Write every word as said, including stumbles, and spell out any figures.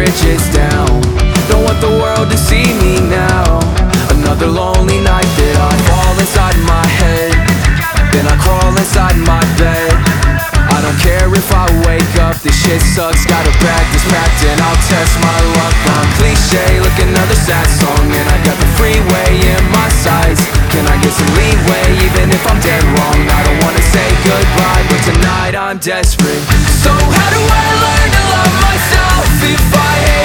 bridges down. Don't want the world to see me now. Another lonely night that I fall inside my head, then I crawl inside my bed. I don't care if I wake up, this shit sucks. Got a bag that's packed and I'll test my luck on cliche, like another sad song. And I got the freeway in my sights. Can I get some leeway even if I'm dead wrong? I don't wanna say goodbye, but tonight I'm desperate. So how do I learn to love myself if I hate